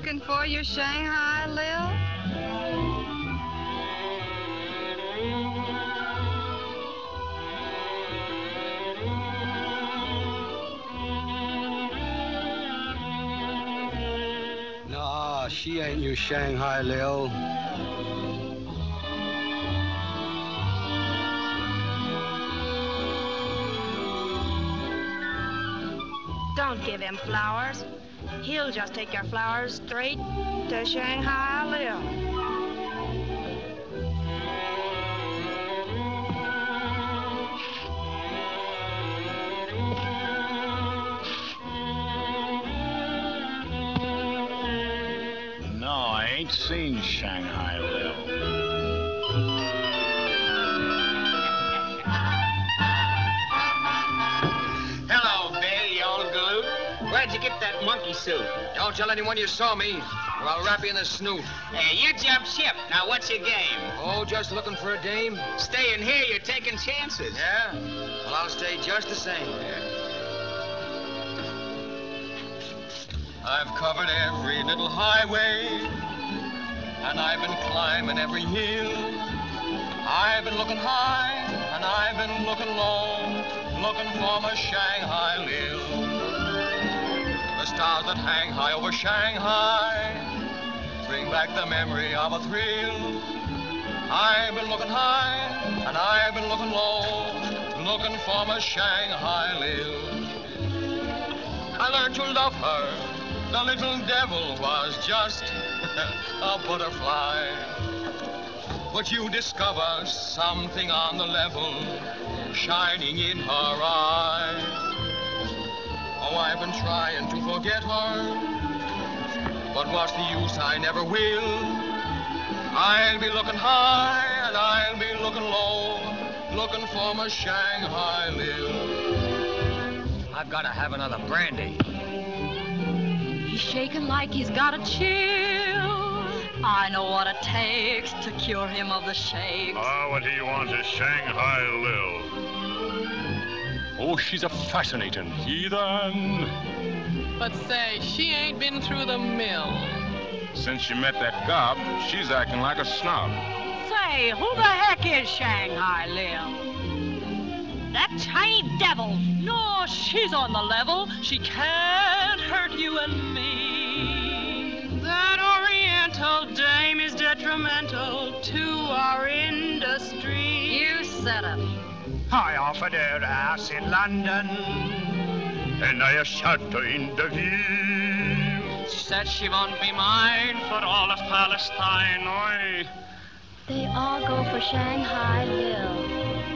looking for your Shanghai Lil? Nah, she ain't your Shanghai Lil. Don't give him flowers. He'll just take your flowers straight to Shanghai Lil. No, I ain't seen Shanghai Lil. Hello, Bill, you old galoot. Where'd you get that monkey suit? Don't tell anyone you saw me, or I'll wrap you in the snoot. Hey, you jumped ship. Now, what's your game? Oh, just looking for a dame? Staying here, you're taking chances. Yeah? Well, I'll stay just the same. I've covered every little highway, and I've been climbing every hill. I've been looking high, and I've been looking low, looking for my Shanghai Lil. The stars that hang high over Shanghai bring back the memory of a thrill. I've been looking high, and I've been looking low, looking for my Shanghai Lil. I learned to love her. The little devil was just a butterfly. But you discover something on the level shining in her eyes. Oh, I've been trying to forget her, but what's the use? I never will. I'll be looking high and I'll be looking low, looking for my Shanghai Lil. I've got to have another brandy. He's shaking like he's got a chill. I know what it takes to cure him of the shakes. What he wants is Shanghai Lil. Oh, she's a fascinating heathen. But say, she ain't been through the mill. Since she met that gob, she's acting like a snob. Say, who the heck is Shanghai Lil? That tiny devil. No, she's on the level. She can't hurt you and me. That Oriental dame is detrimental to our industry. You said it. I offered her a house in London, And I shot her in the heel. She said she won't be mine for all of Palestine. Oi. They all go for Shanghai Lil.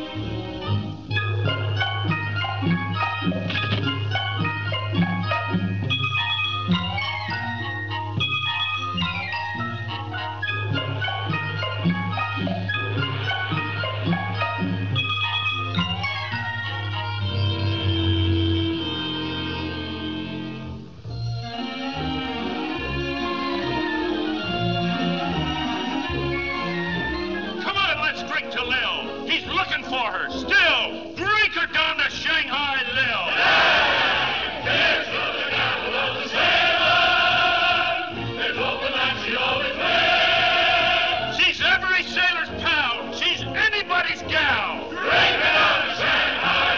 For her. Still, drink her down to Shanghai Lil. There's the capital of the sailor. There's open that she always wears. She's every sailor's pal. She's anybody's gal. Drink her down to Shanghai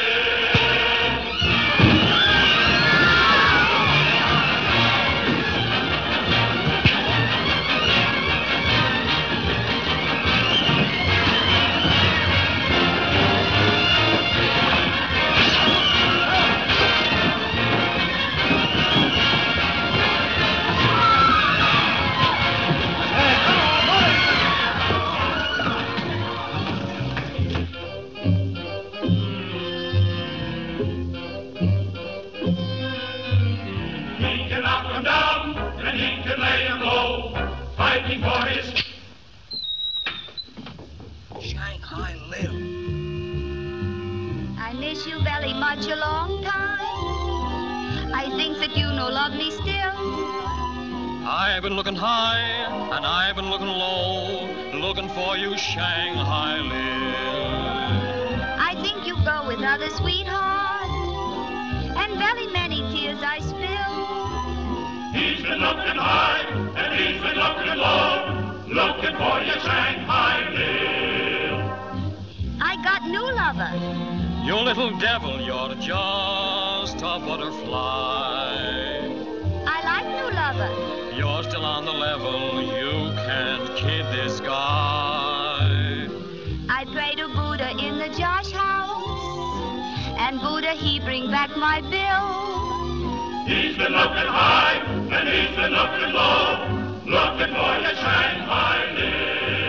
much a long time. I think that you no love me still. I've been looking high and I've been looking low, looking for you, Shanghai Lil. I think you go with other sweethearts, and very many tears I spill. He's been looking high and he's been looking low, looking for your Shanghai Lil. I got new lover. You little devil, you're just a butterfly. I like new lover. You're still on the level, you can't kid this guy. I pray to Buddha in the Josh house, and Buddha he bring back my bill. He's been looking high and he's been looking low, looking for your Shanghai Lil.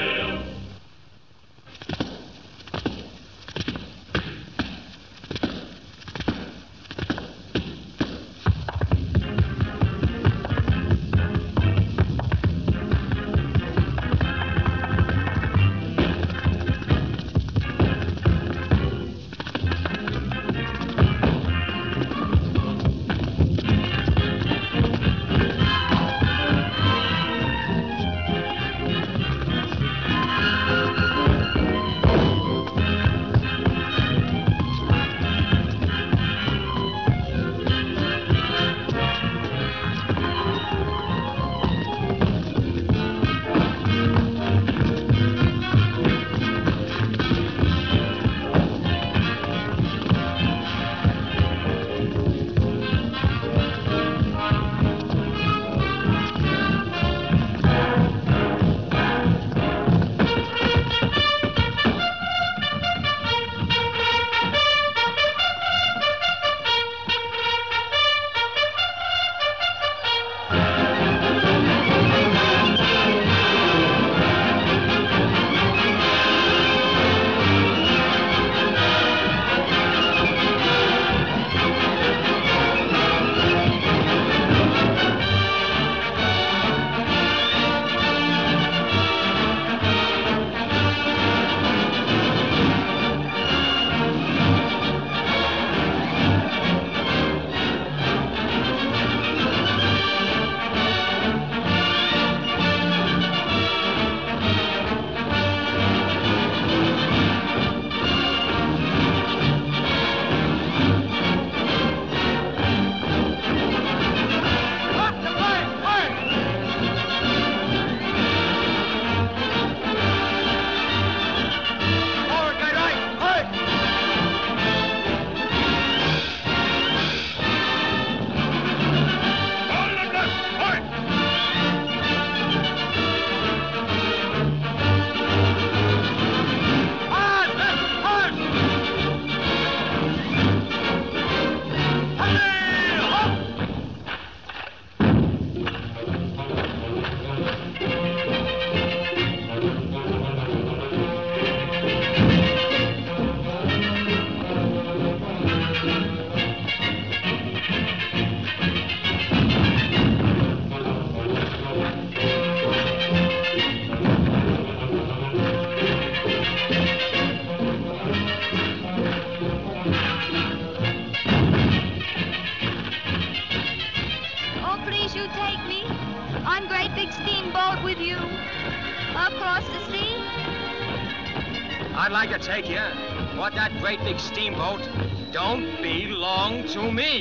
I'd like to take you, but that great big steamboat don't belong to me.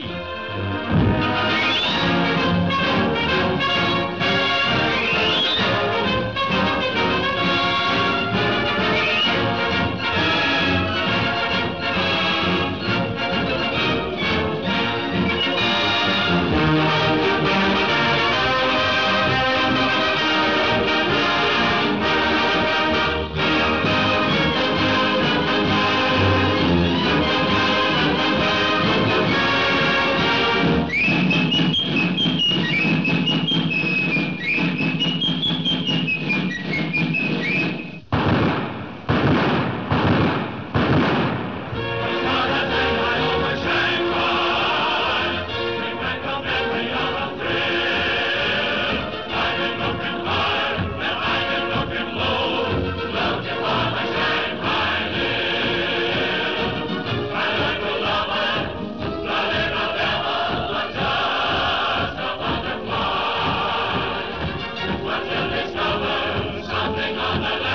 Something on the